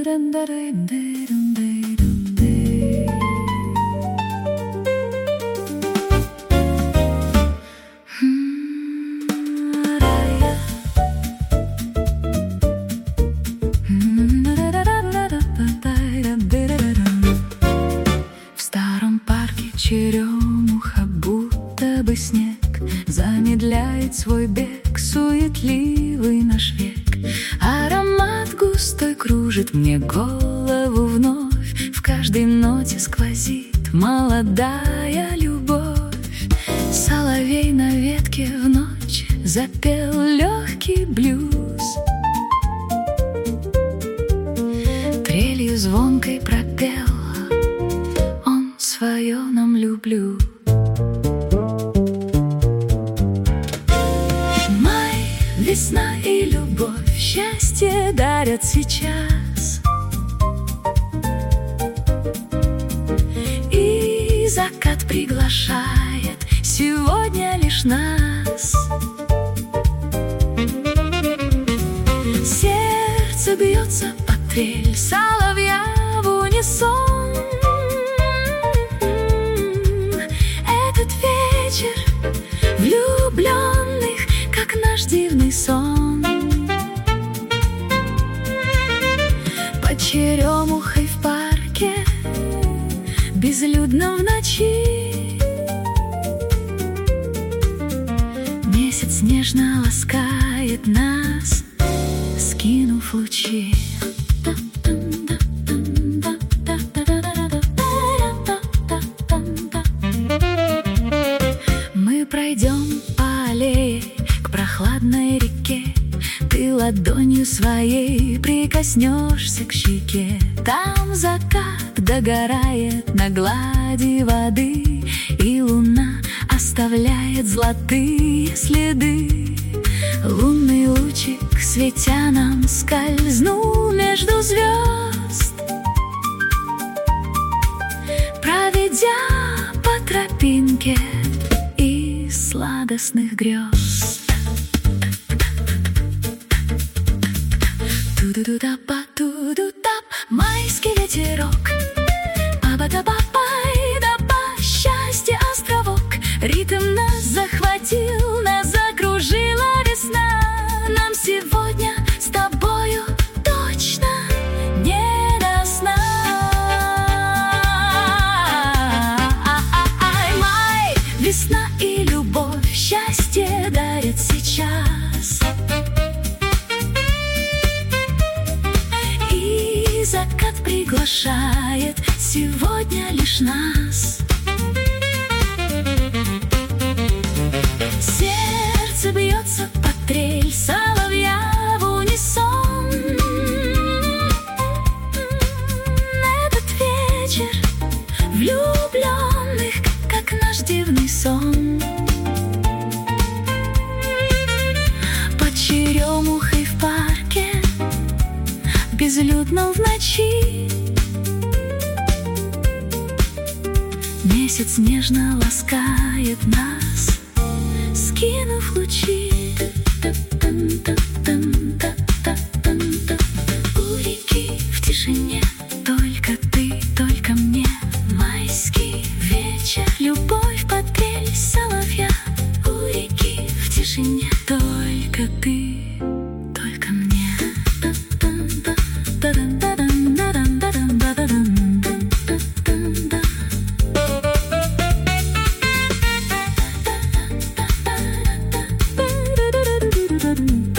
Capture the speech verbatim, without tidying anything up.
Черемуха, будто бы снег, замедляет свой бег, суетливый наш век. Аромат густой кружит мне голову вновь, в каждой ноте сквозит молодая любовь. Соловей на ветке в ночь запел легкий блюз, трелью звонкой пропел он свое нам люблю. Май, весна и любовь счастье дарят сейчас, и закат приглашает сегодня лишь нас. Сердце бьется под трель соловья в унисон. Этот вечер влюбленных, как наш дивный сон. Под черемухой в парке, безлюдно в ночи, месяц нежно ласкает нас, скинув лучи. Мы пройдем по аллее к прохладной реке, ты ладонью своей прикоснешься к щеке. Там закат догорает на глади воды, и луна оставляет золотые следы. Лунный лучик, светя нам, скользнул между звезд, проведя по тропинке из сладостных грез. Ту-ду-ду-да-па-ту-ду-тап, майский ветерок, па-ба-да-па-пай-да-па, счастье островок. Ритм нас захватил, нас закружила весна. Нам сегодня с тобою точно не до сна. Ай, май, весна и любовь счастье дарят сейчас, и закат приглашает сегодня лишь нас. Сердце бьется под трель соловья в унисон. Этот вечер влюбленных, как наш дивный сон. Под черемухой в парке, безлюдно в ночи, месяц нежно ласкает нас, скинув лучи. У реки в тишине только ты, только мне. Майский вечер, любовь под трель соловья. У реки в тишине только ты, только мне. Mm-hmm.